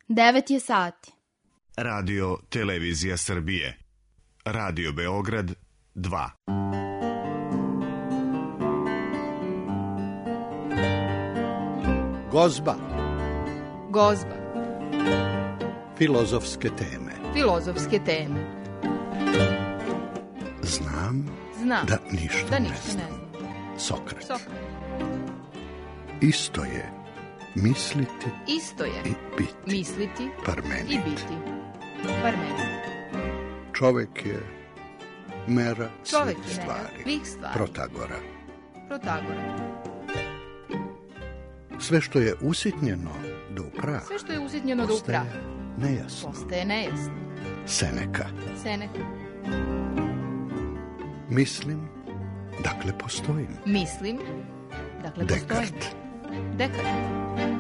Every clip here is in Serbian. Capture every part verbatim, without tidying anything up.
Devet je sati. Radio Televizija Srbije. Radio Beograd dva. Gozba. Gozba. Filozofske teme. Filozofske teme. Znam, Znam da ništa, da ne ništa znam. ne znam. Sokrat. Sokrat. Isto je misliti Isto je i biti. misliti Parmenid. i biti. Parmenid. Čovek je mera Čovek svih je mera stvari. svih stvari. Protagora. Protagora. Sve što je usitnjeno do prah Sve što je usitnjeno do postaje praha nejasno. postaje nejasno. Seneka. Seneka. Mislim, dakle postojim. Mislim, dakle postojim. Dekart. Dekart.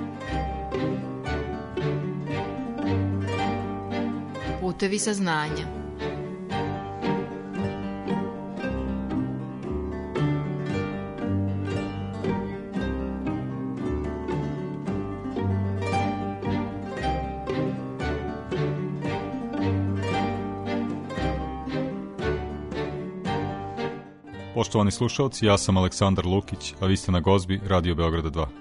Putevi saznanja. Poštovani slušalci, ja sam Aleksandar Lukić, a vi ste na Gozbi Radio Beograda dva.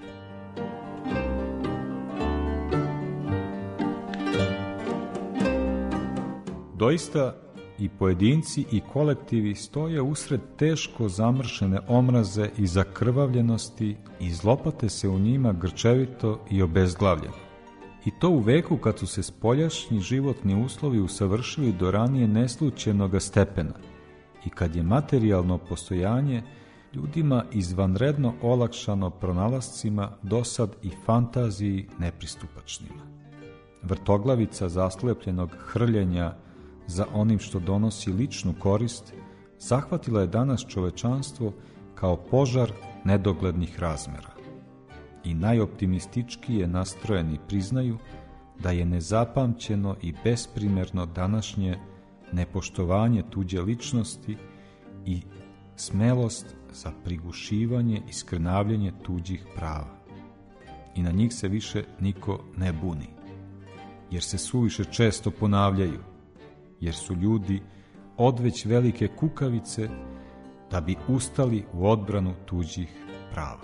Doista i pojedinci i kolektivi stoje usred teško zamršene omraze i zakrvavljenosti i zlopate se u njima grčevito i obezglavljeno. I to u veku kad su se spoljašnji životni uslovi usavršili do ranije neslućenoga stepena i kad je materijalno postojanje ljudima izvanredno olakšano pronalascima dosad i fantaziji nepristupačnima. Vrtoglavica zaslepljenog hrljenja za onim što donosi ličnu korist zahvatila je danas čovečanstvo kao požar nedoglednih razmera. I najoptimističkije nastrojeni priznaju da je nezapamćeno i besprimerno današnje nepoštovanje tuđe ličnosti i smelost za prigušivanje i skrnavljanje tuđih prava. I na njih se više niko ne buni, jer se suviše često ponavljaju, jer su ljudi odveć velike kukavice da bi ustali u odbranu tuđih prava.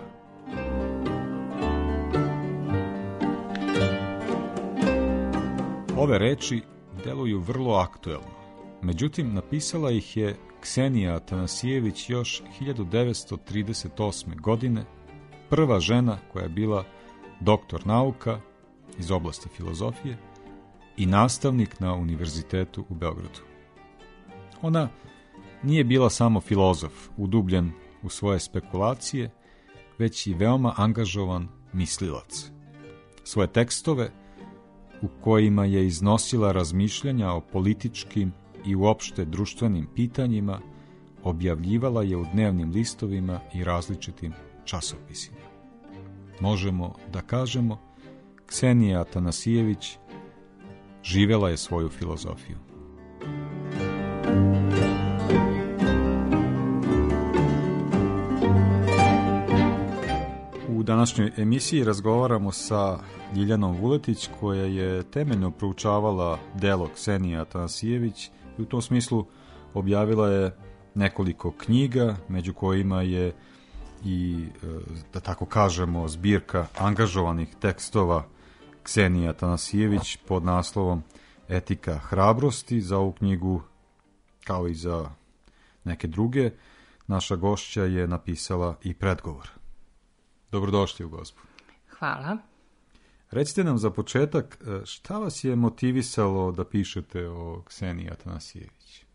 Ove reči deluju vrlo aktuelno. Međutim, napisala ih je Ksenija Atanasijević još hiljadu devetsto trideset osme. godine, prva žena koja je bila doktor nauka iz oblasti filozofije i nastavnik na Univerzitetu u Beogradu. Ona nije bila samo filozof, udubljen u svoje spekulacije, već i veoma angažovan mislilac. Svoje tekstove, u kojima je iznosila razmišljanja o političkim i uopšte društvenim pitanjima, objavljivala je u dnevnim listovima i različitim časopisima. Možemo da kažemo, Ksenija Atanasijević živela je svoju filozofiju. U današnjoj emisiji razgovaramo sa Ljiljanom Vuletić, koja je temeljno proučavala delo Ksenije Atanasijević i u tom smislu objavila je nekoliko knjiga, među kojima je i, da tako kažemo, zbirka angažovanih tekstova Ksenije Atanasijević pod naslovom Etika hrabrosti. Za ovu knjigu, kao i za neke druge, naša gošća je napisala i predgovor. Dobrodošli u Gozbu. Hvala. Recite nam za početak, šta vas je motivisalo da pišete o Kseniji Atanasijević?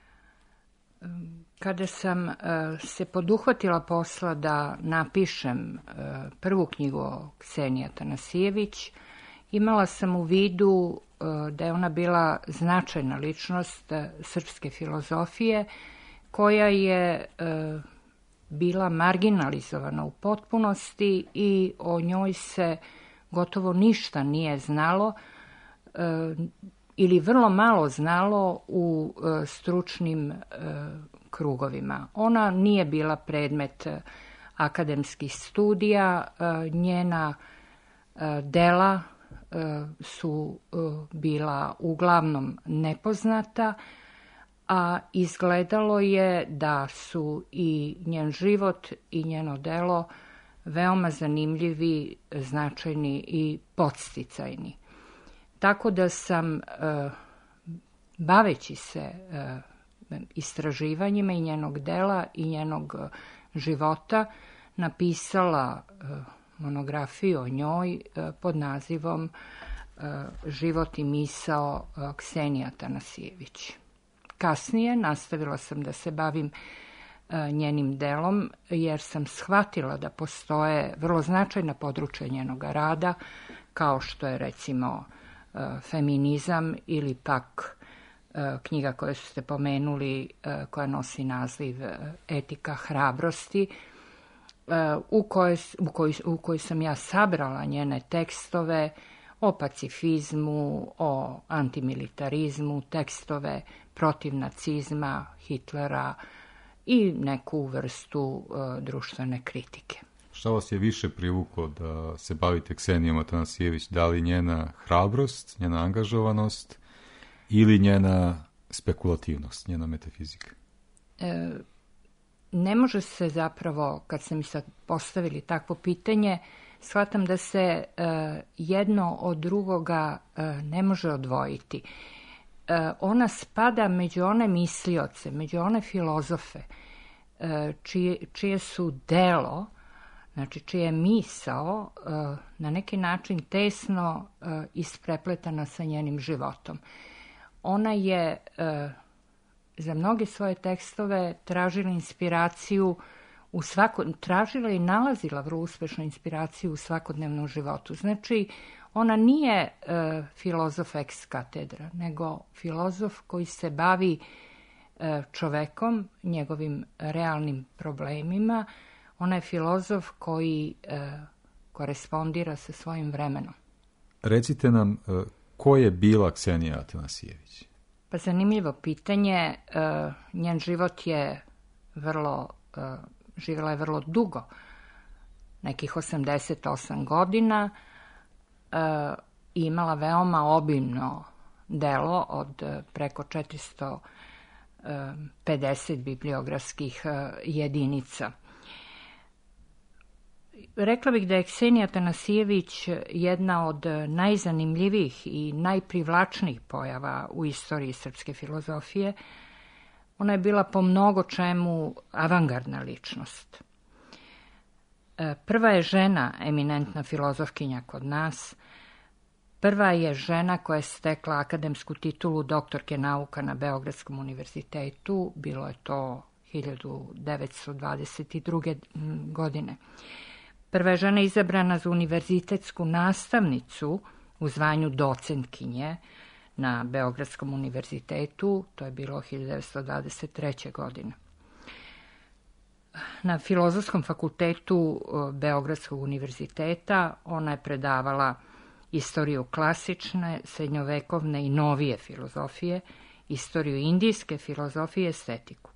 Kada sam uh, se poduhvatila posla da napišem uh, prvu knjigu o Kseniji Atanasijević, imala sam u vidu uh, da je ona bila značajna ličnost uh, srpske filozofije, koja je uh, bila marginalizovana u potpunosti i o njoj se gotovo ništa nije znalo uh, ili vrlo malo znalo u uh, stručnim uh, krugovima. Ona nije bila predmet akademskih studija, njena dela su bila uglavnom nepoznata, a izgledalo je da su i njen život i njeno delo veoma zanimljivi, značajni i podsticajni. Tako da sam, baveći se istraživanjima i njenog dela i njenog života, napisala monografiju o njoj pod nazivom Život i misao Ksenije Atanasijević. Kasnije nastavila sam da se bavim njenim delom, jer sam shvatila da postoje vrlo značajna područja njenog rada, kao što je recimo feminizam ili pak knjiga koju ste pomenuli, koja nosi naziv Etika hrabrosti, u kojoj, u kojoj, u kojoj sam ja sabrala njene tekstove o pacifizmu, o antimilitarizmu, tekstove protiv nacizma, Hitlera i neku vrstu uh, društvene kritike. Šta vas je više privuklo da se bavite Ksenijom Atanasijević? Da li njena hrabrost, njena angažovanost ili njena spekulativnost, njena metafizika? E, ne može se zapravo, kad ste mi sad postavili takvo pitanje, shvatam da se e, jedno od drugoga e, ne može odvojiti. E, ona spada među one mislioce, među one filozofe, e, čije, čije su delo, znači čije je misao e, na neki način tesno e, isprepletana sa njenim životom. Ona je e, za mnoge svoje tekstove tražila inspiraciju u svako, tražila i nalazila vrlo uspešnu inspiraciju u svakodnevnom životu. Znači, ona nije e, filozof ex katedra, nego filozof koji se bavi e, čovekom, njegovim realnim problemima. Ona je filozof koji e, korespondira sa svojim vremenom. Recite nam, e, ko je bila Ksenija Atanasijević? Pa zanimljivo pitanje. E, njen život je vrlo... E, živjela je vrlo dugo, nekih osamdeset osam godina, e, i imala veoma obimno delo od preko četiristo pedeset bibliografskih e, jedinica. Rekla bih da je Ksenija Atanasijević jedna od najzanimljivijih i najprivlačnijih pojava u istoriji srpske filozofije. Ona je bila po mnogo čemu avangardna ličnost. Prva je žena eminentna filozofkinja kod nas. Prva je žena koja je stekla akademsku titulu doktorke nauka na Beogradskom univerzitetu. Bilo je to hiljadu devetsto dvadeset druge. godine. Prva je žena izabrana za univerzitetsku nastavnicu u zvanju docentkinje na Beogradskom univerzitetu, to je bilo hiljadu devetsto dvadeset treće. godine. Na Filozofskom fakultetu Beogradskog univerziteta ona je predavala istoriju klasične, srednjovekovne i novije filozofije, istoriju indijske filozofije i estetiku.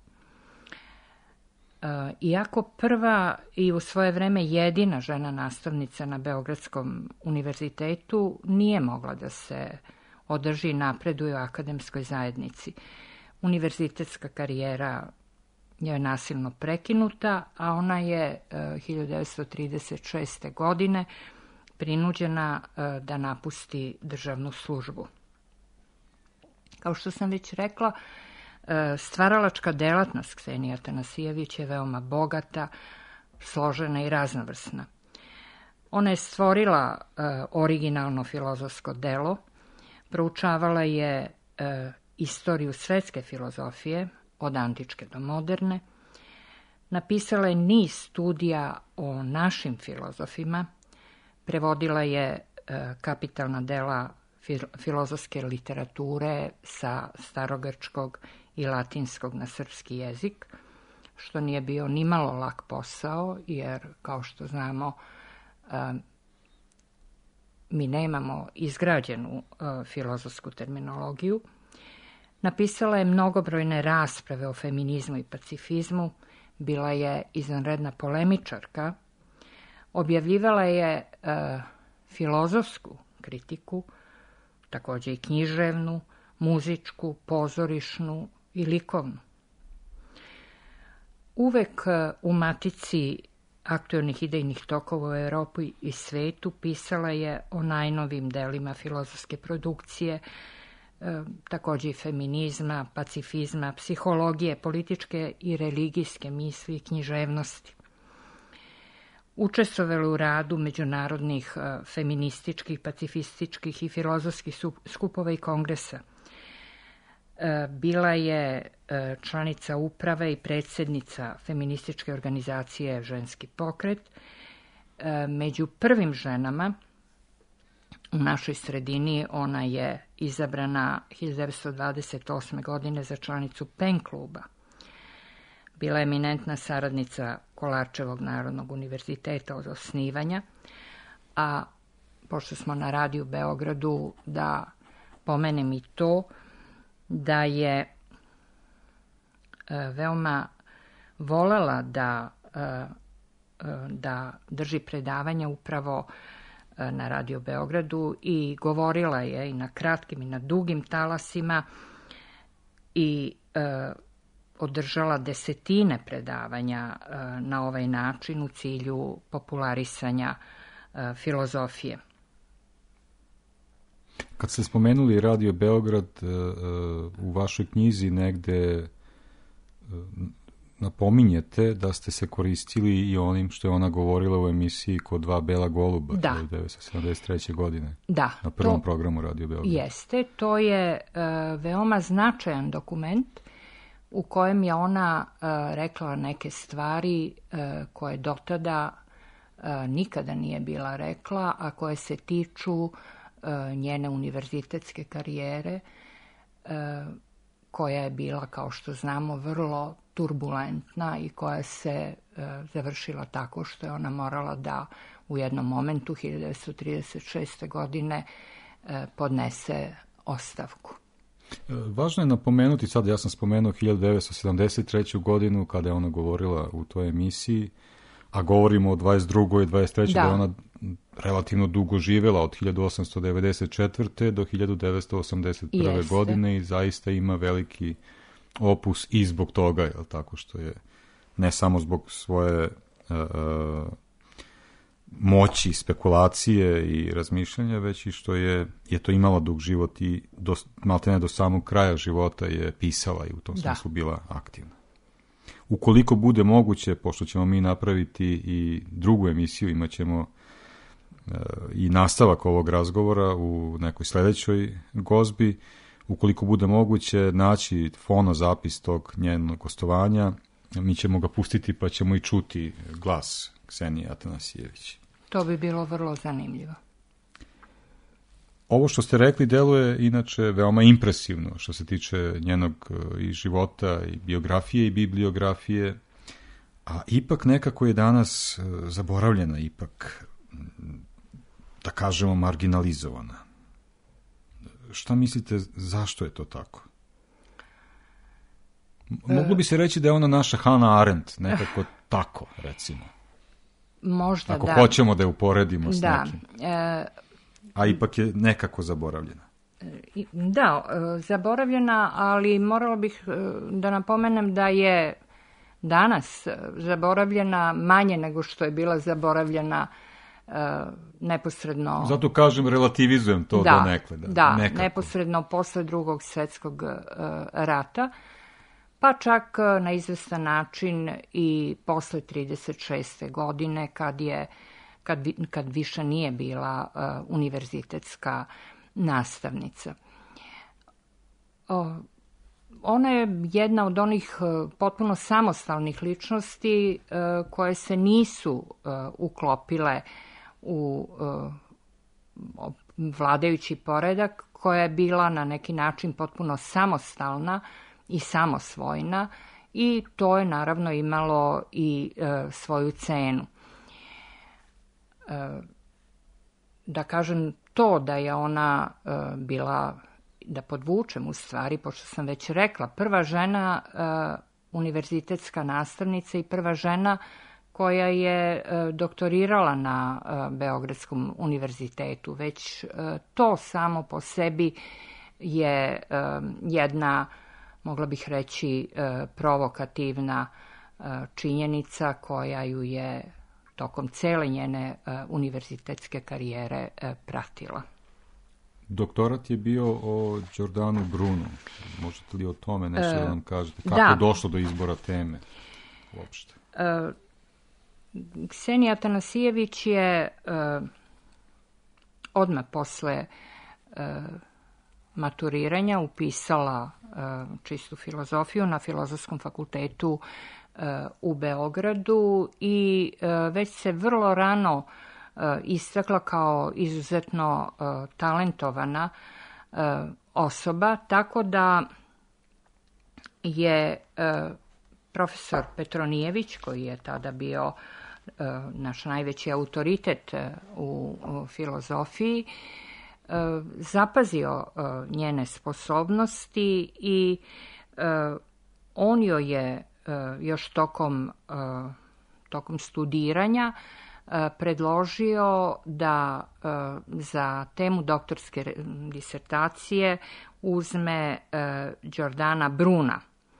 Iako prva i u svoje vreme jedina žena nastavnica na Beogradskom univerzitetu, nije mogla da se održi i napreduje u akademskoj zajednici. Univerzitetska karijera je nasilno prekinuta, a ona je hiljadu devetsto trideset šeste. godine prinuđena da napusti državnu službu. Kao što sam već rekla, stvaralačka delatnost Ksenije Atanasijević je veoma bogata, složena i raznovrsna. Ona je stvorila originalno filozofsko delo, proučavala je e, istoriju svetske filozofije od antičke do moderne, napisala je niz studija o našim filozofima, prevodila je e, kapitalna dela fil, filozofske literature sa starogrčkog i latinskog na srpski jezik, što nije bio nimalo lak posao, jer, kao što znamo, e, mi nemamo izgrađenu uh, filozofsku terminologiju. Napisala je mnogobrojne rasprave o feminizmu i pacifizmu, bila je izvanredna polemičarka, objavljivala je uh, filozofsku kritiku, takođe i književnu, muzičku, pozorišnu i likovnu. Uvek u matici aktuelnih idejnih tokova u Evropi i svetu pisala je o najnovim delima filozofske produkcije, takođe i feminizma, pacifizma, psihologije, političke i religijske misli i književnosti. Učestvovala u radu međunarodnih feminističkih, pacifističkih i filozofskih skupova i kongresa. Bila je članica uprave i predsjednica feminističke organizacije Ženski pokret. Među prvim ženama u našoj sredini ona je izabrana hiljadu devetsto dvadeset osme. godine za članicu Pen kluba. Bila je eminentna saradnica Kolarčevog Narodnog univerziteta od osnivanja, a pošto smo na radiju u Beogradu, da pomenem i to da je veoma volela da, da drži predavanja upravo na radiju u Beogradu i govorila je i na kratkim i na dugim talasima i održala desetine predavanja na ovaj način u cilju popularisanja filozofije. Kad ste spomenuli Radio Beograd, u vašoj knjizi negde napominjete da ste se koristili i onim što je ona govorila u emisiji Kod dva bela goluba da. hiljadu devetsto sedamdeset treće. godine. Da. Na prvom to programu Radio Beograd. Jeste, to je uh, veoma značajan dokument u kojem je ona uh, rekla neke stvari uh, koje dotada uh, nikada nije bila rekla, a koje se tiču uh, njene univerzitetske karijere, uh, koja je bila, kao što znamo, vrlo turbulentna i koja se e, završila tako što je ona morala da u jednom momentu hiljadu devetsto trideset šeste. godine e, podnese ostavku. Važno je napomenuti, sad ja sam spomenuo hiljadu devetsto sedamdeset treću. godinu kada je ona govorila u toj emisiji, a govorimo o dvadeset drugoj i dvadeset trećoj. da je ona relativno dugo živela od hiljadu osamsto devedeset četvrte. do hiljadu devetsto osamdeset prve. Jeste. godine i zaista ima veliki opus i zbog toga, jel tako, što je ne samo zbog svoje uh, uh, moći, spekulacije i razmišljanja, već i što je, je to imala dug život i do, maltene do samog kraja života je pisala i u tom smislu da. bila aktivna. Ukoliko bude moguće, pošto ćemo mi napraviti i drugu emisiju, imat ćemo uh, i nastavak ovog razgovora u nekoj sledećoj gozbi, ukoliko bude moguće naći fonozapis tog njenog gostovanja, mi ćemo ga pustiti pa ćemo i čuti glas Ksenije Atanasijević. To bi bilo vrlo zanimljivo. Ovo što ste rekli deluje inače veoma impresivno što se tiče njenog i života i biografije i bibliografije, a ipak nekako je danas zaboravljena, ipak da kažemo marginalizovana. Šta mislite, zašto je to tako? Moglo bi se reći da je ona naša Hannah Arendt, nekako tako, recimo. Možda Ako da. Ako hoćemo da je uporedimo s da. nekim. E, A ipak je nekako zaboravljena. Da, zaboravljena, ali morala bih da napomenem da je danas zaboravljena manje nego što je bila zaboravljena Uh, neposredno... Zato kažem, relativizujem to da, do nekle. Da, da nekako. neposredno posle drugog svetskog uh, rata, pa čak uh, na izvestan način i posle trideset šeste. godine, kad, je, kad, kad više nije bila uh, univerzitetska nastavnica. Uh, Ona je jedna od onih uh, potpuno samostalnih ličnosti uh, koje se nisu uh, uklopile u uh, vladajući poredak, koja je bila na neki način potpuno samostalna i samosvojna, i to je naravno imalo i uh, svoju cenu. Uh, da kažem, to da je ona uh, bila, da podvučem u stvari, pošto sam već rekla, prva žena uh, univerzitetska nastavnica i prva žena koja je doktorirala na Beogradskom univerzitetu. Već to samo po sebi je jedna, mogla bih reći, provokativna činjenica koja ju je tokom cele njene univerzitetske karijere pratila. Doktorat je bio o Giordanu Brunu. Možete li o tome nešto da nam kažete? Kako da. je došlo do izbora teme uopšte? Ksenija Atanasijević je odmah posle maturiranja upisala čistu filozofiju na Filozofskom fakultetu u Beogradu i već se vrlo rano istakla kao izuzetno talentovana osoba, tako da je profesor Petronijević, koji je tada bio naš najveći autoritet u filozofiji, zapazio njene sposobnosti i on joj je još tokom, tokom studiranja predložio da za temu doktorske disertacije uzme Giordana Bruna.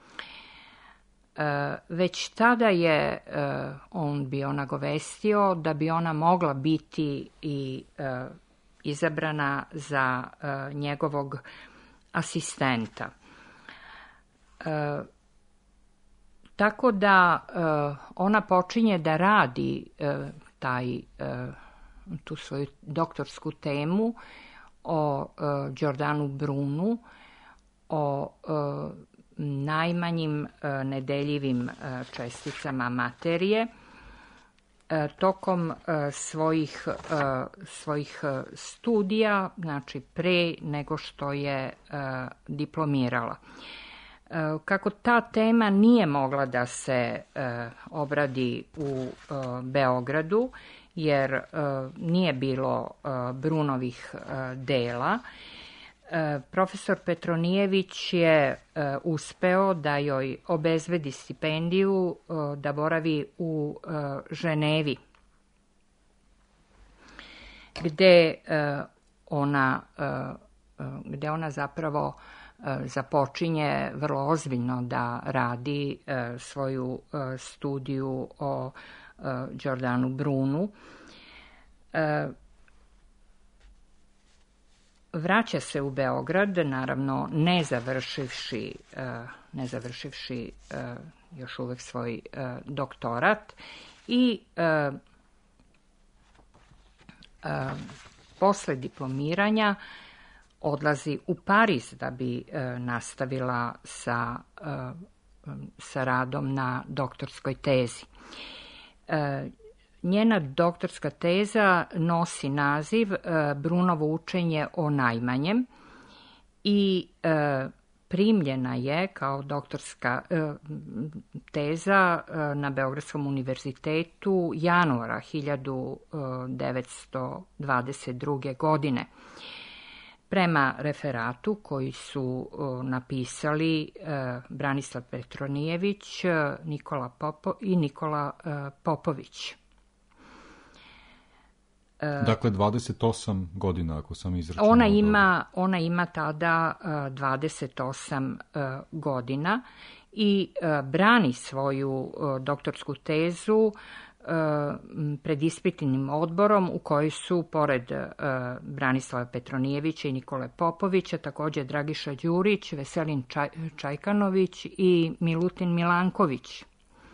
Već tada je on bio nagovestio da bi ona mogla biti i izabrana za njegovog asistenta. Tako da ona počinje da radi taj, tu svoju doktorsku temu o Giordanu Brunu, o najmanjim nedeljivim česticama materije, tokom svojih, svojih studija, znači pre nego što je diplomirala. Kako ta tema nije mogla da se obradi u Beogradu, jer nije bilo Brunovih dela, profesor Petronijević je uspeo da joj obezbedi stipendiju da boravi u Ženevi, gde ona, gde ona zapravo započinje vrlo ozbiljno da radi svoju studiju o Giordanu Brunu. Vraća se u Beograd, naravno ne završivši, ne završivši još uvek svoj doktorat, i posle diplomiranja odlazi u Pariz da bi nastavila sa, sa radom na doktorskoj tezi. Njena doktorska teza nosi naziv Brunovo učenje o najmanjem i primljena je kao doktorska teza na Beogradskom univerzitetu januara hiljadu devetsto dvadeset druge. godine. Prema referatu koji su napisali Branislav Petronijević, Nikola Popo i Nikola Popović. Dakle, dvadeset osam godina, ako sam izračunao. Ona ima, ona ima tada dvadeset osam godina i brani svoju doktorsku tezu pred ispitnim odborom u kojoj su, pored Branislava Petronijevića i Nikole Popovića, također Dragiša Đurić, Veselin Čaj, Čajkanović i Milutin Milanković.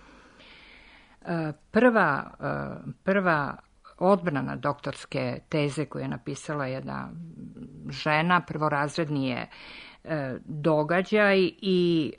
Prva, prva odbrana doktorske teze koju je napisala jedna žena, prvorazredni je događaj i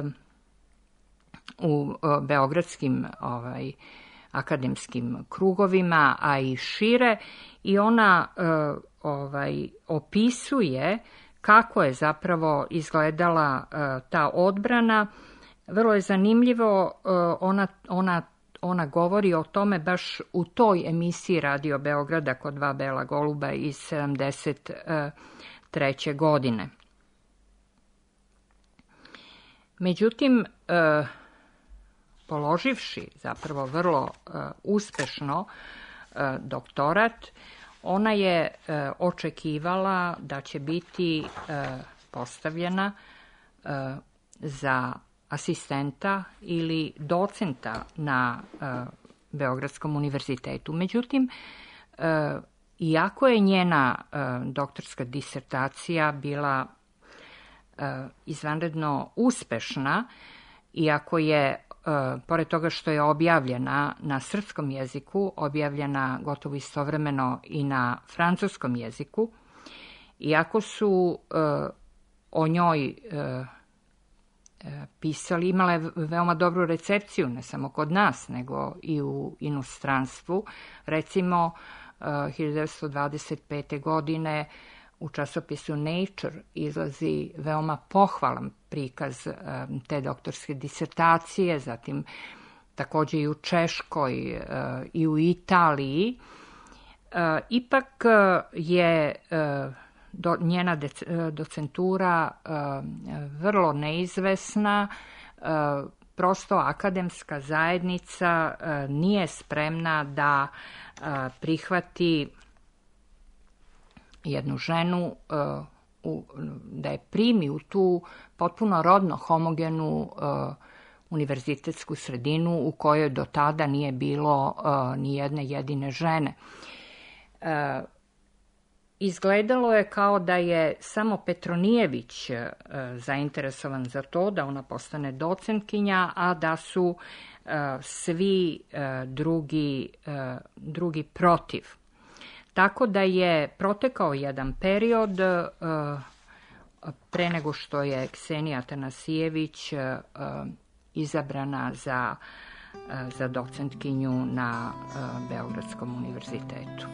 u beogradskim ovaj, akademskim krugovima, a i šire, i ona ovaj, opisuje kako je zapravo izgledala ta odbrana. Vrlo je zanimljivo, ona, ona Ona govori o tome baš u toj emisiji Radio Beograda kod dva bela goluba iz sedamdeset treće. godine. Međutim, položivši zapravo vrlo uh, uspešno uh, doktorat, ona je uh, očekivala da će biti uh, postavljena uh, za asistenta ili docenta na uh, Beogradskom univerzitetu. Međutim, uh, iako je njena uh, doktorska disertacija bila uh, izvanredno uspešna, iako je, uh, pored toga što je objavljena na srpskom jeziku, objavljena gotovo istovremeno i na francuskom jeziku, iako su uh, o njoj uh, pisali, imala je veoma dobru recepciju, ne samo kod nas, nego i u inostranstvu. Recimo, hiljadu devetsto dvadeset pete. godine u časopisu Nature izlazi veoma pohvalan prikaz te doktorske disertacije, zatim takođe i u Češkoj i u Italiji. Ipak je do, njena de, docentura vrlo neizvesna, prosto akademska zajednica nije spremna da prihvati jednu ženu, da je primi u tu potpuno rodno homogenu univerzitetsku sredinu u kojoj do tada nije bilo ni jedne jedine žene. Izgledalo je kao da je samo Petronijević e, zainteresovan za to da ona postane docentkinja, a da su e, svi e, drugi, e, drugi protiv. Tako da je protekao jedan period e, pre nego što je Ksenija Atanasijević e, izabrana za, e, za docentkinju na e, Beogradskom univerzitetu.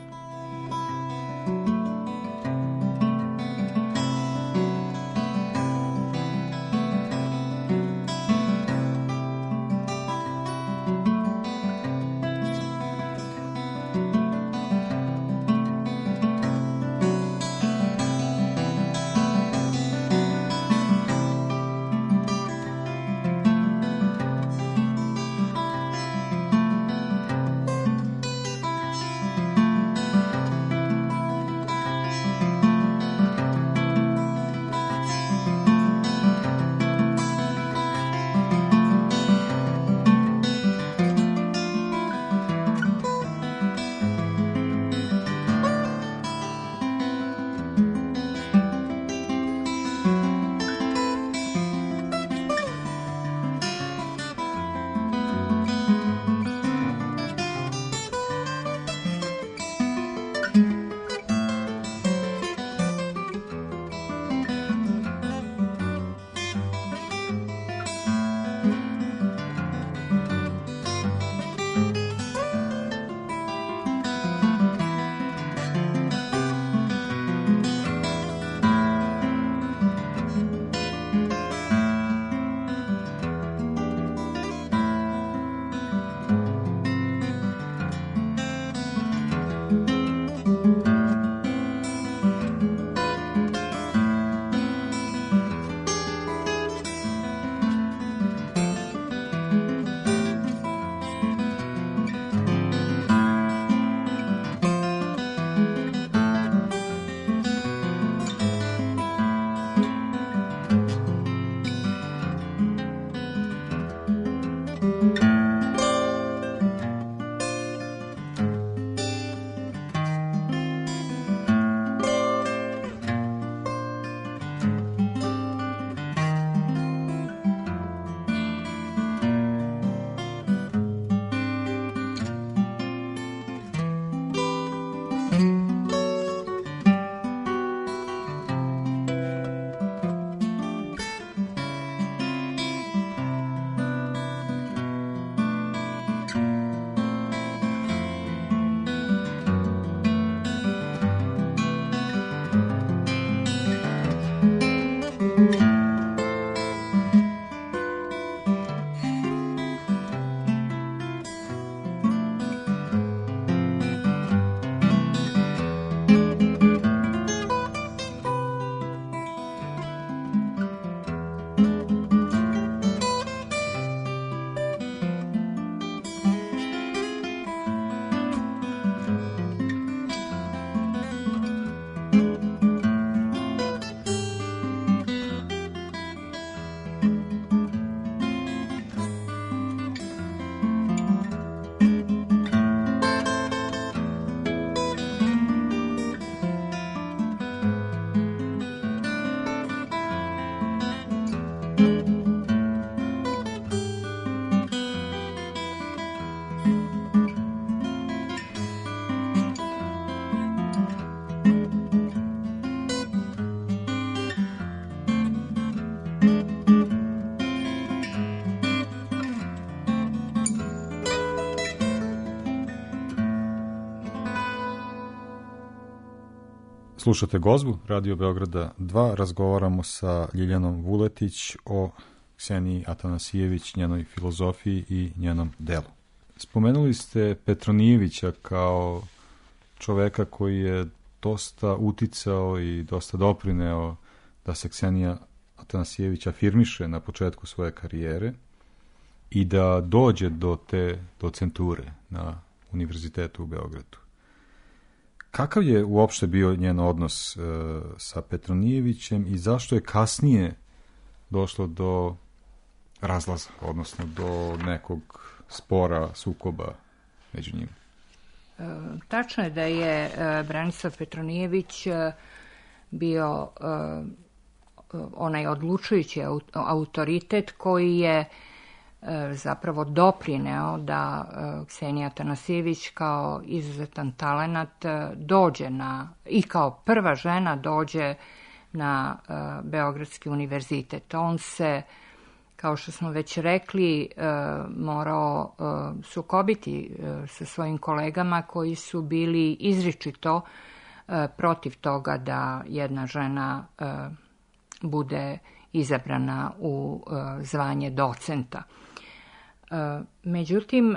Slušate Gozbu, Radio Beograda dva, razgovaramo sa Ljiljanom Vuletić o Kseniji Atanasijević, njenoj filozofiji i njenom delu. Spomenuli ste Petronijevića kao čoveka koji je dosta uticao i dosta doprineo da se Ksenija Atanasijević afirmiše na početku svoje karijere i da dođe do te docenture na Univerzitetu u Beogradu. Kakav je uopšte bio njen odnos e, sa Petronijevićem i zašto je kasnije došlo do razlaza, odnosno do nekog spora, sukoba među njima? E, tačno je da je e, Branislav Petronijević e, bio e, onaj odlučujući autoritet koji je zapravo doprineo da Ksenija Atanasijević kao izuzetan talenat dođe na, i kao prva žena dođe na Beogradski univerzitet. On se, kao što smo već rekli, morao sukobiti sa svojim kolegama koji su bili izričito protiv toga da jedna žena bude izabrana u zvanje docenta. Međutim,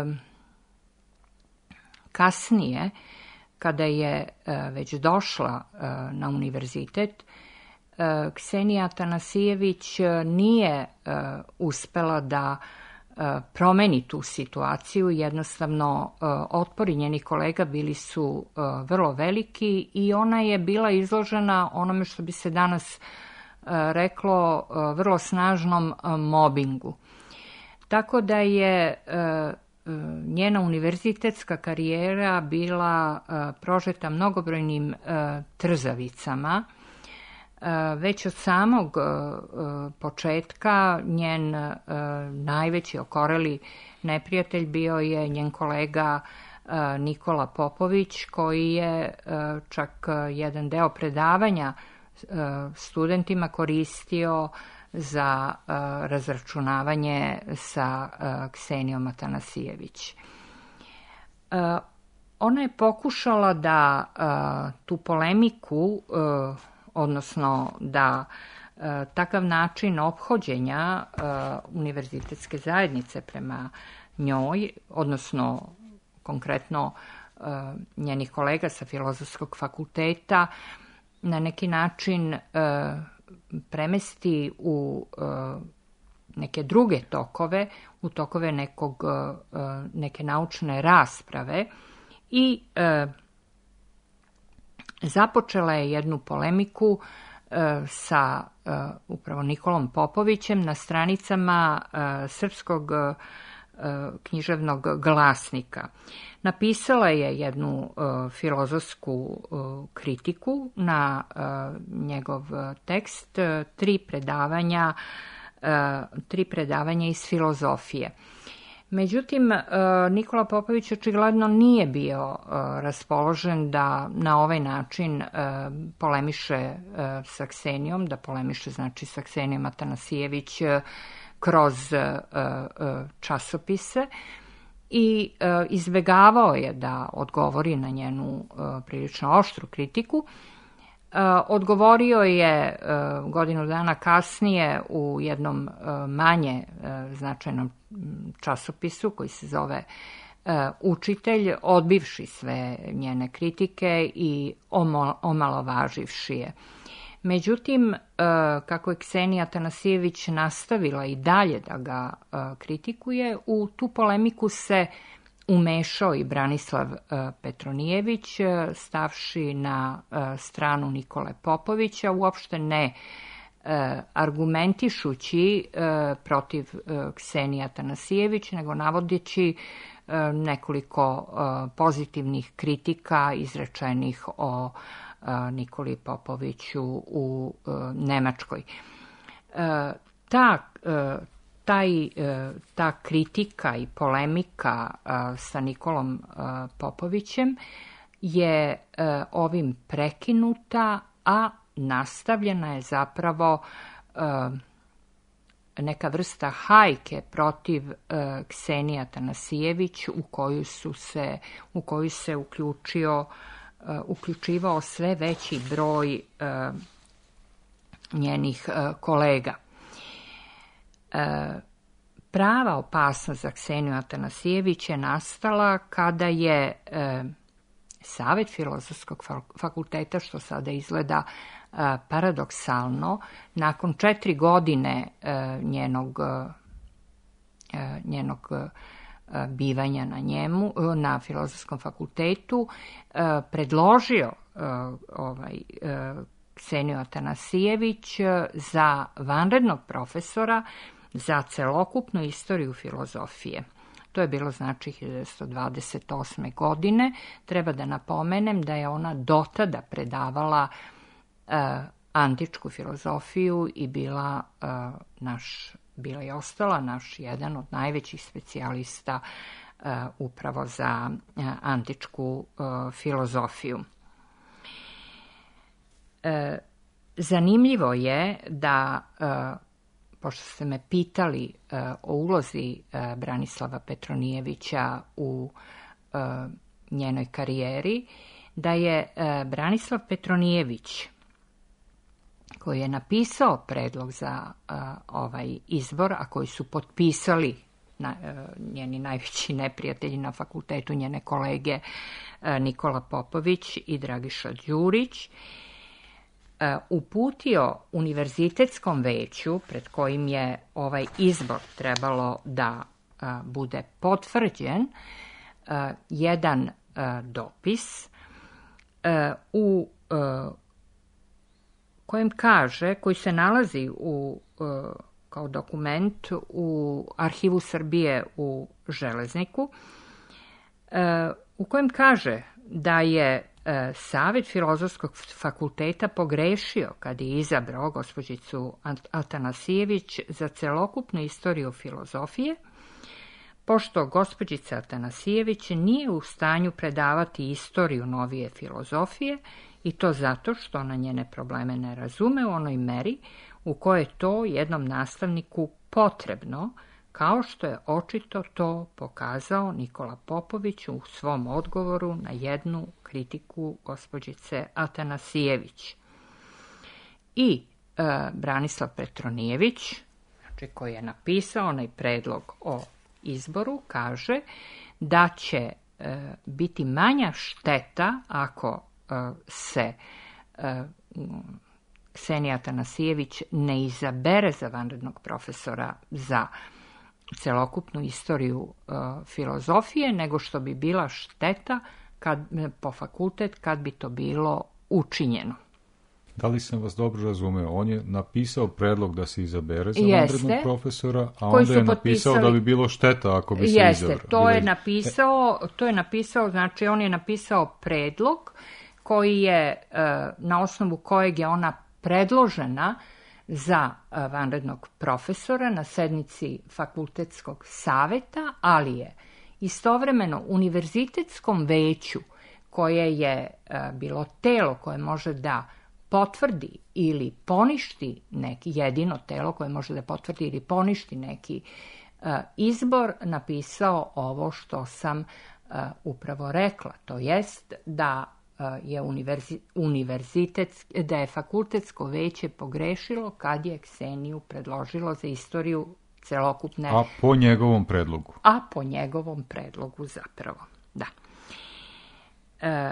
kasnije, kada je već došla na univerzitet, Ksenija Atanasijević nije uspela da promeni tu situaciju. Jednostavno, otpori njenih kolega bili su vrlo veliki i ona je bila izložena onome što bi se danas reklo vrlo snažnom mobingu. Tako da je njena univerzitetska karijera bila prožeta mnogobrojnim trzavicama. Već od samog početka njen najveći okoreli neprijatelj bio je njen kolega Nikola Popović, koji je čak jedan deo predavanja studentima koristio za uh, razračunavanje sa uh, Ksenijom Atanasijević. Uh, ona je pokušala da uh, tu polemiku, uh, odnosno da uh, takav način ophođenja uh, univerzitetske zajednice prema njoj, odnosno konkretno uh, njenih kolega sa Filozofskog fakulteta, na neki način uh, premesti u uh, neke druge tokove, u tokove nekog, uh, neke naučne rasprave i uh, započela je jednu polemiku uh, sa uh, upravo Nikolom Popovićem na stranicama uh, Srpskog uh, književnog glasnika. Napisala je jednu uh, filozofsku uh, kritiku na uh, njegov tekst, uh, tri predavanja, uh, tri predavanja iz filozofije. Međutim, uh, Nikola Popović očigledno nije bio uh, raspoložen da na ovaj način uh, polemiše uh, sa Ksenijom, da polemiše znači sa Ksenijom Atanasijević uh, kroz uh, uh, časopise i uh, izbegavao je da odgovori na njenu uh, prilično oštru kritiku. Uh, odgovorio je uh, godinu dana kasnije u jednom uh, manje uh, značajnom časopisu koji se zove uh, Učitelj, odbivši sve njene kritike i omo- omalovaživši je. Međutim, kako je Ksenija Atanasijević nastavila i dalje da ga kritikuje, u tu polemiku se umešao i Branislav Petronijević, stavši na stranu Nikole Popovića, uopšte ne argumentišući protiv Ksenije Atanasijević, nego navodeći nekoliko pozitivnih kritika izrečenih o Nikoli Popoviću u Nemačkoj. Ta, taj, ta kritika i polemika sa Nikolom Popovićem je ovim prekinuta, a nastavljena je zapravo neka vrsta hajke protiv Ksenije Atanasijević u koju su se, u koju se uključio uključivao sve veći broj njenih kolega. Prava opasnost za Kseniju Atanasijević je nastala kada je Savet Filozofskog fakulteta, što sada izgleda paradoksalno, nakon četiri godine njenog, njenog bivanja na njemu, na Filozofskom fakultetu, predložio ovaj, Kseniju Atanasijević za vanrednog profesora za celokupnu istoriju filozofije. To je bilo znači hiljadu devetsto dvadeset osme. godine. Treba da napomenem da je ona dotada predavala uh, antičku filozofiju i bila uh, naš, bila je ostala naš jedan od najvećih specijalista uh, upravo za uh, antičku uh, filozofiju. Uh, zanimljivo je da uh, pošto ste me pitali uh, o ulozi uh, Branislava Petronijevića u uh, njenoj karijeri, da je uh, Branislav Petronijević, koji je napisao predlog za uh, ovaj izbor, a koji su potpisali na, uh, njeni najveći neprijatelji na fakultetu, njene kolege uh, Nikola Popović i Dragiša Đurić, uputio univerzitetskom veću, pred kojim je ovaj izbor trebalo da a, bude potvrđen, a, jedan a, dopis a, u a, kojem kaže, koji se nalazi u, a, kao dokument u Arhivu Srbije u Železniku, a, u kojem kaže da je Savet Filozofskog fakulteta pogrešio kad je izabrao gospođicu Atanasijević za celokupnu istoriju filozofije, pošto gospođica Atanasijević nije u stanju predavati istoriju novije filozofije, i to zato što ona njene probleme ne razume u onoj meri u kojoj je to jednom nastavniku potrebno, kao što je očito to pokazao Nikola Popović u svom odgovoru na jednu kritiku gospođice Atanasijević. I e, Branislav Petronijević, znači koji je napisao onaj predlog o izboru, kaže da će e, biti manja šteta ako e, se e, Ksenija Atanasijević ne izabere za vanrednog profesora za celokupnu istoriju uh, filozofije, nego što bi bila šteta kad, po fakultet kad bi to bilo učinjeno. Da li sam vas dobro razumeo? On je napisao predlog da se izabere za Jeste, vanrednog profesora, a onda je napisao potpisali... da bi bilo šteta ako bi Jeste, se izabrao. to je napisao, to je napisao, znači on je napisao predlog koji je, uh, na osnovu kojeg je ona predložena za vanrednog profesora na sednici fakultetskog saveta, ali je istovremeno univerzitetskom veću, koje je bilo telo koje može da potvrdi ili poništi neki, jedino telo koje može da potvrdi ili poništi neki izbor, napisao ovo što sam upravo rekla, to jest da je univerzi, univerzitet, da je fakultetsko veće pogrešilo kad je Kseniju predložilo za istoriju celokupne... A po njegovom predlogu. A po njegovom predlogu zapravo, da. E,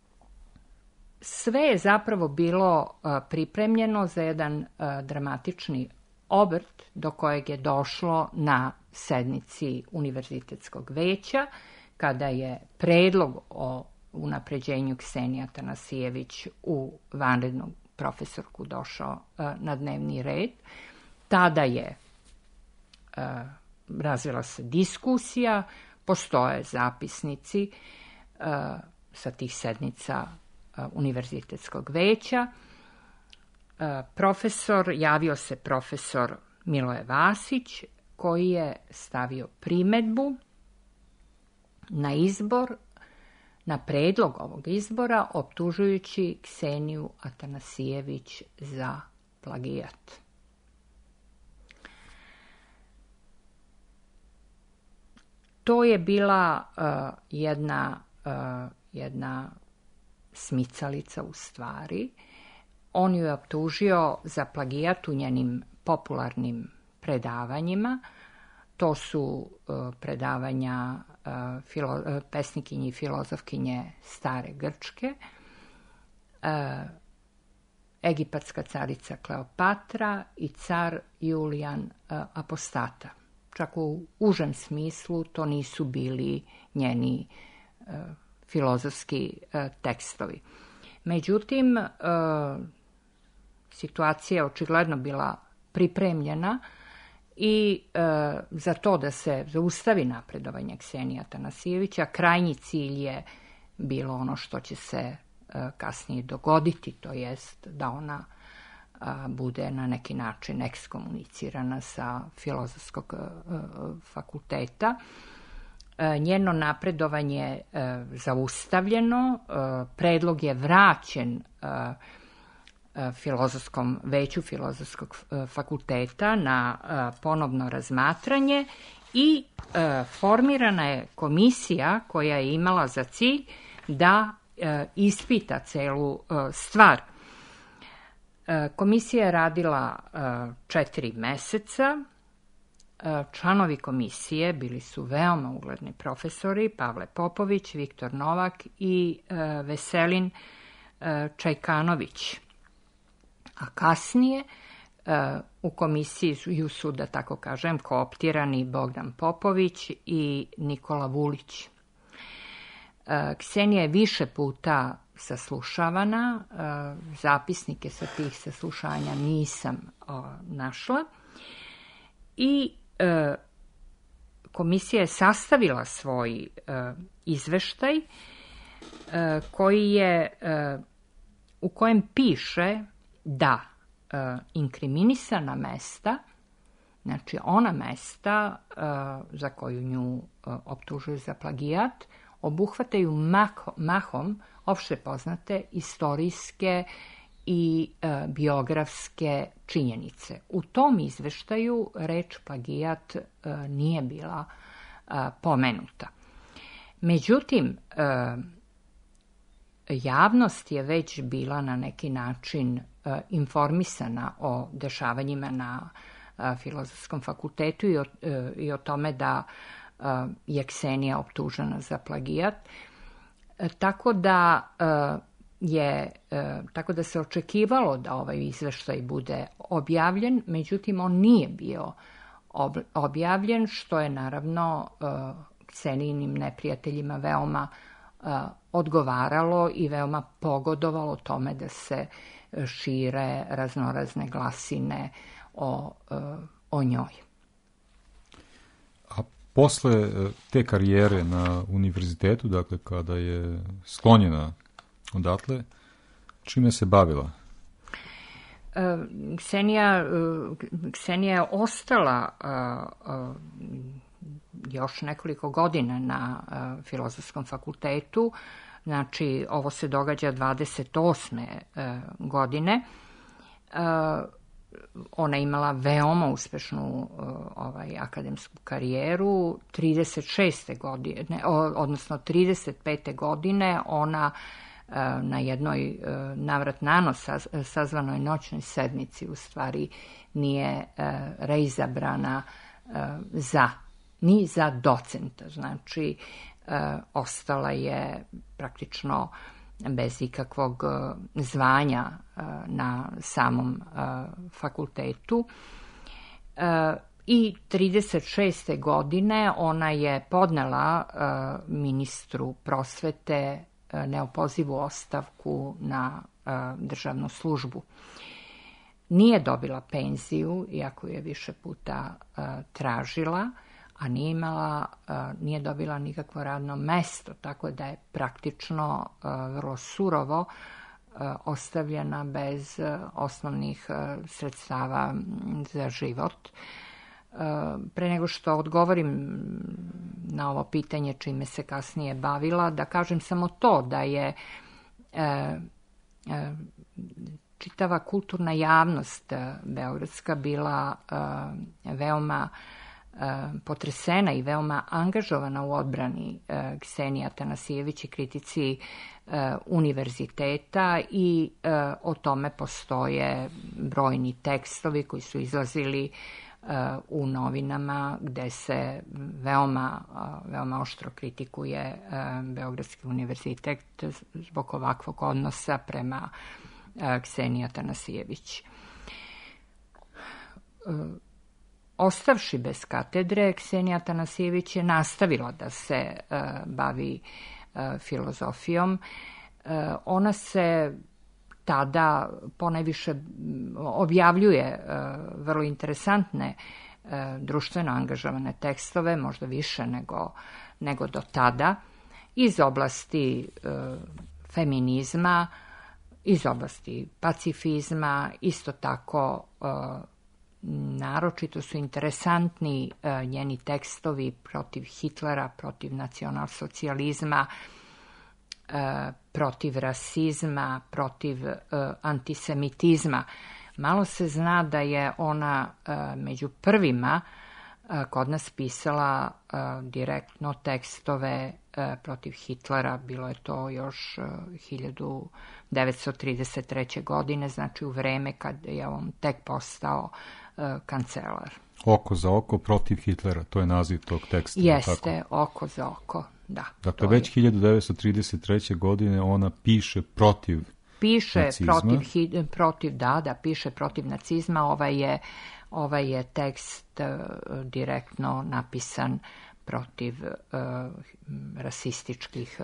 sve je zapravo bilo a, pripremljeno za jedan a, dramatični obrt do kojeg je došlo na sednici univerzitetskog veća, kada je predlog o unapređenju Ksenije Atanasijević u vanrednu profesorku došao uh, na dnevni red. Tada je uh, razvila se diskusija, postoje zapisnici uh, sa tih sednica uh, univerzitetskog veća. Uh, profesor, javio se profesor Miloje Vasić, koji je stavio primedbu na izbor, na predlog ovog izbora, optužujući Kseniju Atanasijević za plagijat. To je bila uh, jedna, uh, jedna smicalica u stvari. On ju je optužio za plagijat u njenim popularnim predavanjima. To su uh, predavanja uh, filo, uh, pesnikinje i filozofkinje stare Grčke, uh, egipatska carica Kleopatra i car Julijan uh, Apostata. Čak u užem smislu to nisu bili njeni uh, filozofski uh, tekstovi. Međutim, uh, situacija je očigledno bila pripremljena i e, za to da se zaustavi napredovanje Ksenije Atanasijevića, krajnji cilj je bilo ono što će se e, kasnije dogoditi, to jest da ona a, bude na neki način ekskomunicirana sa filozofskog e, fakulteta. E, njeno napredovanje je e, zaustavljeno, e, predlog je vraćen e, Filozofskom veću Filozofskog fakulteta na ponovno razmatranje i formirana je komisija koja je imala za cilj da ispita celu stvar. Komisija je radila četiri meseca. Članovi komisije bili su veoma ugledni profesori, Pavle Popović, Viktor Novak i Veselin Čajkanović. A kasnije uh, u komisiji su, da tako kažem, kooptirani Bogdan Popović i Nikola Vulić. Uh, Ksenija je više puta saslušavana, uh, zapisnike sa tih saslušanja nisam uh, našla i uh, komisija je sastavila svoj uh, izveštaj uh, koji je, uh, u kojem piše da e, inkriminisana mesta, znači ona mesta e, za koju nju e, optužuju za plagijat, obuhvataju mako, mahom opšte poznate istorijske i e, biografske činjenice. U tom izveštaju reč plagijat e, nije bila e, pomenuta. Međutim, e, javnost je već bila na neki način informisana o dešavanjima na Filozofskom fakultetu i o, i o tome da je Ksenija optužena za plagijat. Tako da je, tako da se očekivalo da ovaj izveštaj bude objavljen, međutim on nije bio objavljen, što je naravno Ksenijinim neprijateljima veoma odgovaralo i veoma pogodovalo tome da se šire raznorazne glasine o, o njoj. A posle te karijere na univerzitetu, dakle kada je sklonjena odatle, čime se bavila? Ksenija, Ksenija je ostala još nekoliko godina na Filozofskom fakultetu. Znači, ovo se događa dvadeset osme godine. Ona je imala veoma uspešnu ovaj, akademsku karijeru. trideset šeste godine, odnosno trideset pete godine, ona na jednoj navrat nanos sazvanoj noćnoj sednici u stvari nije reizabrana za, ni za docenta. Znači, ostala je praktično bez ikakvog zvanja na samom fakultetu. I trideset šeste godine ona je podnela ministru prosvete neopozivu ostavku na državnu službu. Nije dobila penziju, iako je više puta tražila, a nije imala, nije dobila nikakvo radno mesto, tako da je praktično vrlo surovo ostavljena bez osnovnih sredstava za život. Pre nego što odgovorim na ovo pitanje čime se kasnije bavila, da kažem samo to da je čitava kulturna javnost beogradska bila veoma potresena i veoma angažovana u odbrani Ksenije Atanasijević i kritici univerziteta i o tome postoje brojni tekstovi koji su izlazili u novinama gde se veoma, veoma oštro kritikuje Beogradski univerzitet zbog ovakvog odnosa prema Kseniji Atanasijević. Ostavši bez katedre, Ksenija Atanasijević je nastavila da se bavi filozofijom. Ona se tada ponajviše objavljuje vrlo interesantne društveno angažovane tekstove, možda više nego, nego do tada, iz oblasti feminizma, iz oblasti pacifizma, isto tako naročito su interesantni njeni tekstovi protiv Hitlera, protiv nacionalsocijalizma, protiv rasizma, protiv antisemitizma. Malo se zna da je ona među prvima kod nas pisala direktno tekstove protiv Hitlera, bilo je to još hiljadu devetsto trideset treće. godine, znači u vreme kad je on tek postao kancelar. Oko za oko protiv Hitlera, to je naziv tog teksta. Jeste, tako? Oko za oko, da. Dakle, već je... hiljadu devetsto trideset treće. godine ona piše protiv piše nacizma. Protiv, protiv, da, da, piše protiv nacizma. Ovaj je, ovaj je tekst uh, direktno napisan protiv uh, rasističkih, uh,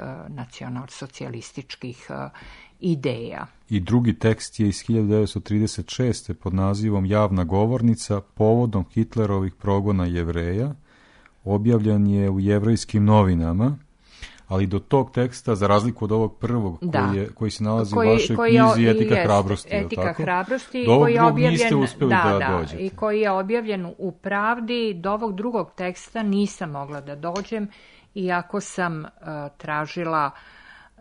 nacionalsocijalističkih uh, ideja. I drugi tekst je iz hiljadu devetsto trideset šeste. pod nazivom Javna govornica povodom Hitlerovih progona Jevreja. Objavljen je u Jevrejskim novinama, ali do tog teksta, za razliku od ovog prvog, da. koji, je, koji se nalazi koji, u vašoj koji knjizi je, Etika jest, hrabrosti, Etika tako? hrabrosti, do ovog koji je objavljen, niste uspeli da, da, da dođete. I koji je objavljen u Pravdi. Do ovog drugog teksta nisam mogla da dođem, iako sam uh, tražila uh,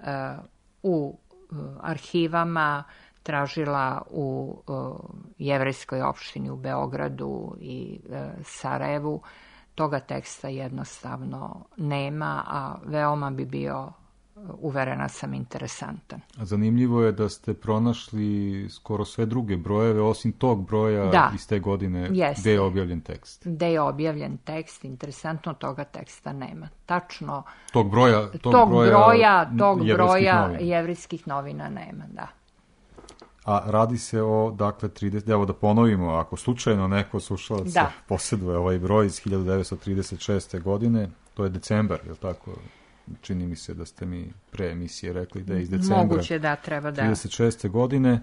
u uh, arhivama, tražila u uh, jevrejskoj opštini u Beogradu i uh, Sarajevu. Toga teksta jednostavno nema, a veoma bi bio, uverena sam, interesantan. A zanimljivo je da ste pronašli skoro sve druge brojeve, osim tog broja da. iz te godine Jeste. gde je objavljen tekst. Gde je objavljen tekst, interesantno, toga teksta nema. Tačno, tog broja, tog tog broja, broja, tog jevrejskih broja novina. jevrejskih novina nema, da. A radi se o, dakle, trideset, evo da ponovimo, ako slučajno neko slušalaca da. posjeduje ovaj broj iz hiljadu devetsto trideset šeste. godine, to je decembar, je li tako? Čini mi se da ste mi pre emisije rekli da je iz decembra. Moguće da treba da. trideset šeste. godine.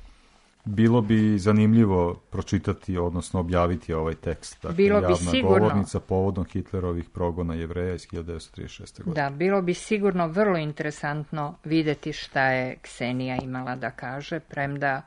Bilo bi zanimljivo pročitati, odnosno objaviti ovaj tekst. Dakle, bilo bi javna sigurno. govornica povodom Hitlerovih progona Jevreja iz hiljadu devetsto trideset šeste. godine. Da, bilo bi sigurno vrlo interesantno videti šta je Ksenija imala da kaže, premda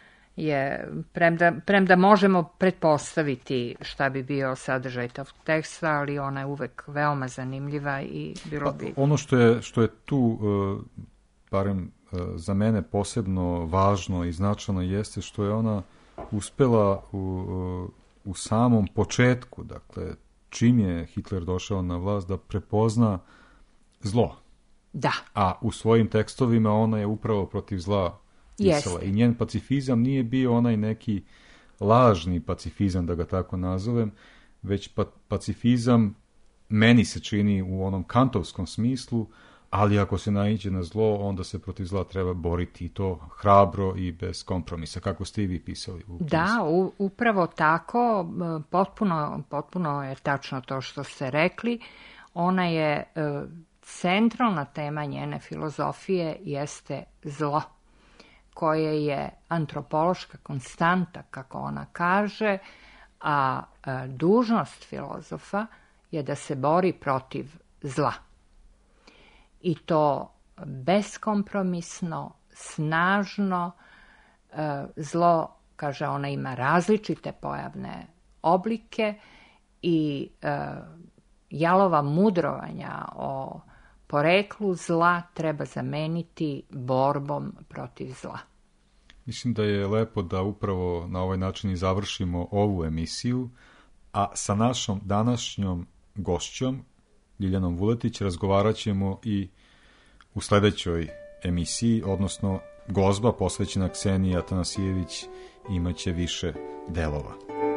je, premda, premda možemo pretpostaviti šta bi bio sadržaj tog teksta, ali ona je uvek veoma zanimljiva i bilo bi... Pa, ono što je, što je tu, uh, barem za mene posebno važno i značajno, jeste što je ona uspela u, u samom početku, dakle, čim je Hitler došao na vlast, da prepozna zlo. Da. A u svojim tekstovima ona je upravo protiv zla pisala. Jeste. I njen pacifizam nije bio onaj neki lažni pacifizam, da ga tako nazovem, već pa, pacifizam meni se čini u onom kantovskom smislu, ali ako se naiđe na zlo, onda se protiv zla treba boriti, i to hrabro i bez kompromisa, kako ste i vi pisali u knjizi. Da, u, upravo tako, potpuno, potpuno je tačno to što ste rekli. Ona je, centralna tema njene filozofije jeste zlo, koje je antropološka konstanta, kako ona kaže, a dužnost filozofa je da se bori protiv zla. I to beskompromisno, snažno. Zlo, kaže ona, ima različite pojavne oblike i jalova mudrovanja o poreklu zla treba zameniti borbom protiv zla. Mislim da je lepo da upravo na ovaj način i završimo ovu emisiju, a sa našom današnjom gošćom, Ljiljanom Vuletić, razgovarat ćemo i u sljedećoj emisiji, odnosno gozba posvećena Kseniji Atanasijević imaće više delova.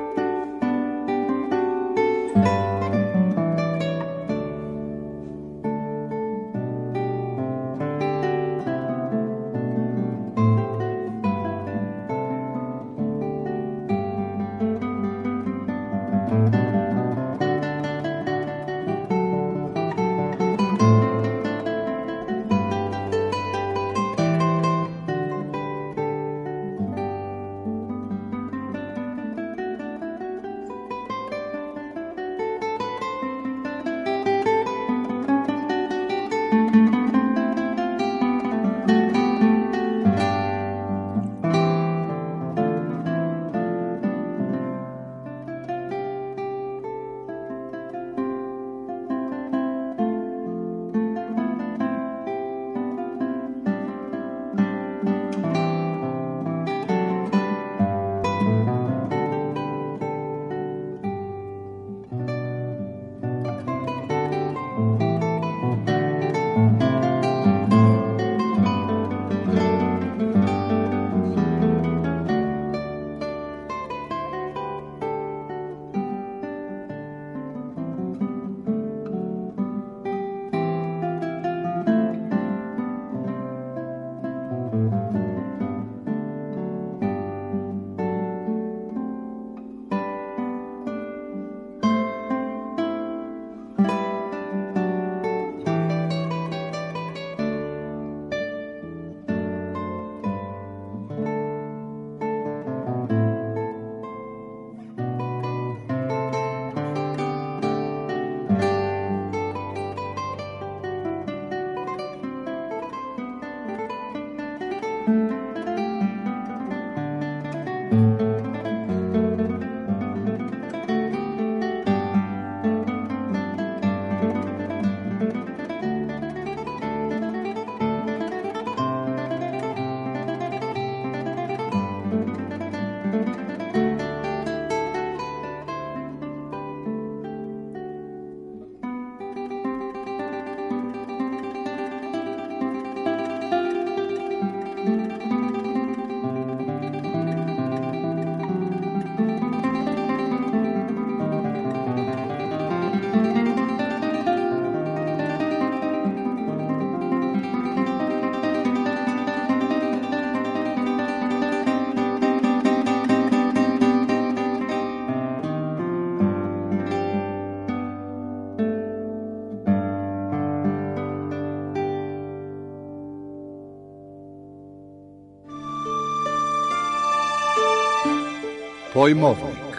Pojmovnik.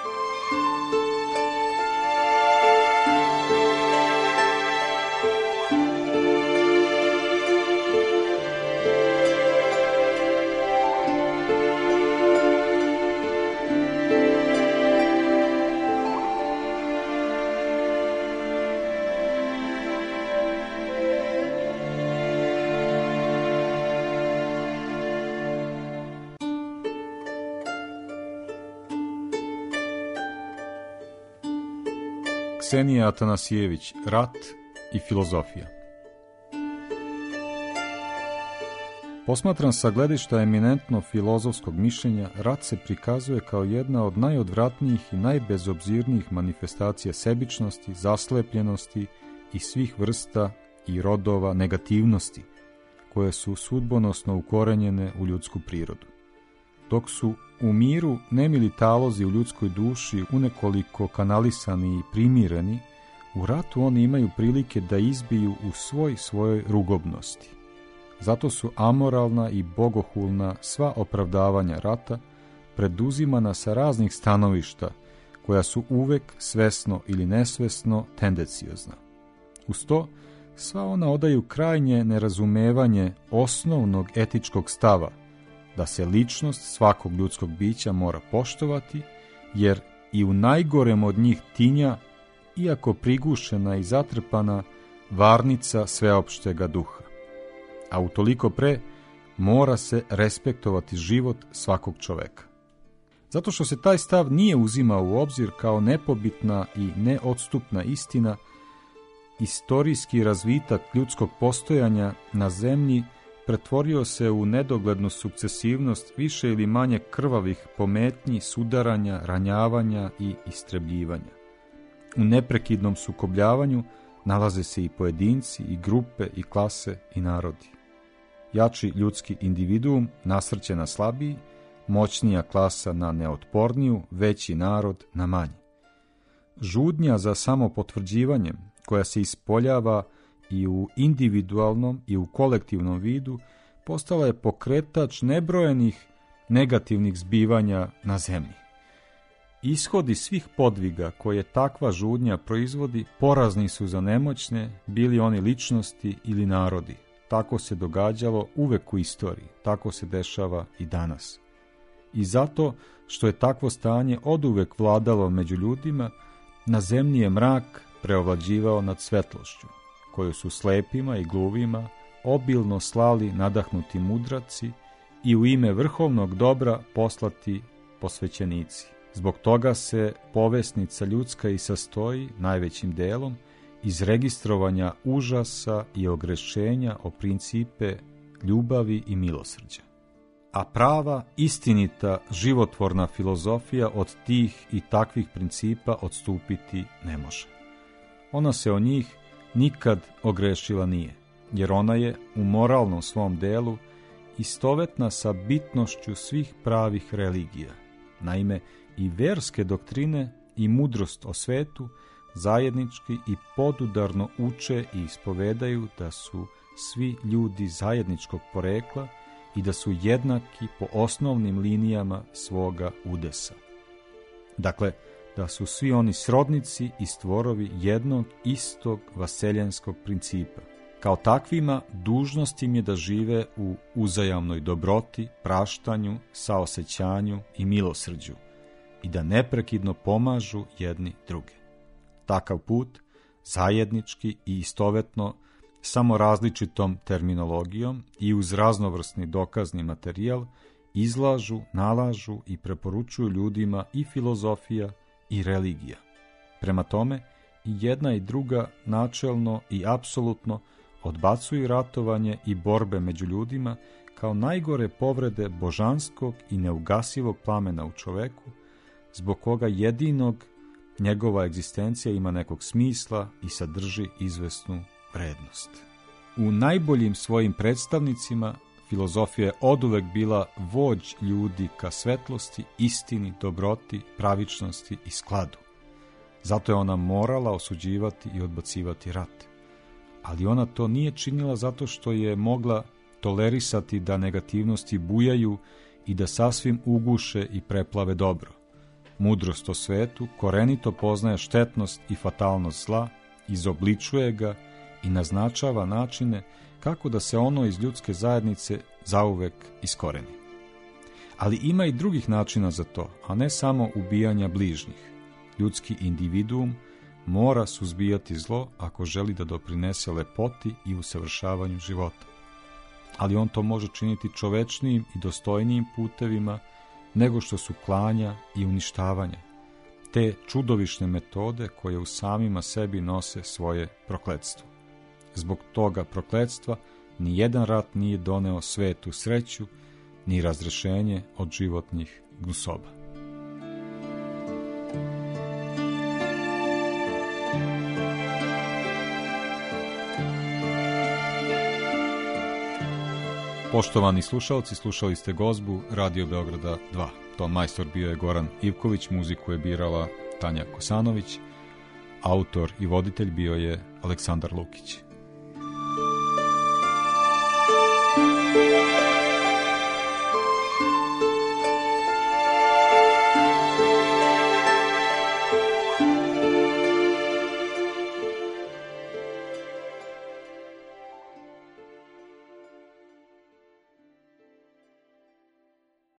Ksenija Atanasijević, rat i filozofija. Posmatran sa gledišta eminentno filozofskog mišljenja, rat se prikazuje kao jedna od najodvratnijih i najbezobzirnijih manifestacija sebičnosti, zaslepljenosti i svih vrsta i rodova negativnosti, koje su sudbonosno ukorenjene u ljudsku prirodu. Dok su u miru nemili talozi u ljudskoj duši unekoliko kanalisani i primireni, u ratu oni imaju prilike da izbiju u svoj svojoj rugobnosti. Zato su amoralna i bogohulna sva opravdavanja rata preduzimana sa raznih stanovišta, koja su uvek svesno ili nesvesno tendenciozna. Uz to, sva ona odaju krajnje nerazumevanje osnovnog etičkog stava, da se ličnost svakog ljudskog bića mora poštovati, jer i u najgorem od njih tinja, iako prigušena i zatrpana, varnica sveopštega duha. A utoliko pre mora se respektovati život svakog čoveka. Zato što se taj stav nije uzimao u obzir kao nepobitna i neodstupna istina, istorijski razvitak ljudskog postojanja na zemlji pretvorio se u nedoglednu sukcesivnost više ili manje krvavih pometnji, sudaranja, ranjavanja i istrebljivanja. U neprekidnom sukobljavanju nalaze se i pojedinci, i grupe, i klase, i narodi. Jači ljudski individuum nasrće na slabiji, moćnija klasa na neotporniju, veći narod na manji. Žudnja za samopotvrđivanjem, koja se ispoljava i u individualnom i u kolektivnom vidu, postala je pokretač nebrojenih negativnih zbivanja na zemlji. Ishodi svih podviga koje takva žudnja proizvodi porazni su za nemoćne, bili oni ličnosti ili narodi. Tako se događalo uvek u istoriji, tako se dešava i danas. I zato što je takvo stanje oduvek vladalo među ljudima, na zemlji je mrak preovlađivao nad svetlošću, koju su slepima i gluvima obilno slali nadahnuti mudraci i u ime vrhovnog dobra poslati posvećenici. Zbog toga se povesnica ljudska i sastoji, najvećim delom, iz registrovanja užasa i ogrešenja o principe ljubavi i milosrđa. A prava, istinita, životvorna filozofija od tih i takvih principa odstupiti ne može. Ona se o njih nikad ogrešila nije, jer ona je u moralnom svom delu istovetna sa bitnošću svih pravih religija. Naime, i verske doktrine i mudrost o svetu zajednički i podudarno uče i ispovedaju da su svi ljudi zajedničkog porekla i da su jednaki po osnovnim linijama svoga udesa. Dakle, da su svi oni srodnici i stvorovi jednog istog vaseljenskog principa. Kao takvima, dužnost im je da žive u uzajamnoj dobroti, praštanju, saosećanju i milosrđu i da neprekidno pomažu jedni druge. Takav put, zajednički i istovetno, samo različitom terminologijom i uz raznovrsni dokazni materijal, izlažu, nalažu i preporučuju ljudima i filozofija i religija. Prema tome, i jedna i druga načelno i apsolutno odbacuju ratovanje i borbe među ljudima kao najgore povrede božanskog i neugasivog plamena u čoveku, zbog koga jedinog njegova egzistencija ima nekog smisla i sadrži izvesnu vrednost. U najboljim svojim predstavnicima filozofija je oduvek bila vođ ljudi ka svetlosti, istini, dobroti, pravičnosti i skladu. Zato je ona morala osuđivati i odbacivati rat. Ali ona to nije činila zato što je mogla tolerisati da negativnosti bujaju i da sasvim uguše i preplave dobro. Mudrost o svetu korenito poznaje štetnost i fatalnost zla, izobličuje ga i naznačava načine kako da se ono iz ljudske zajednice zauvek iskoreni. Ali ima i drugih načina za to, a ne samo ubijanja bližnjih. Ljudski individuum mora suzbijati zlo ako želi da doprinese lepoti i usavršavanju života. Ali on to može činiti čovečnijim i dostojnijim putevima nego što su klanja i uništavanja, te čudovišne metode koje u samima sebi nose svoje prokletstvo. Zbog toga prokletstva ni jedan rat nije doneo svetu sreću, ni razrešenje od životnih gusoba. Poštovani slušalci, slušali ste gozbu Radio Beograda dva. Ton majstor bio je Goran Ivković, muziku je birala Tanja Kosanović, autor i voditelj bio je Aleksandar Lukić.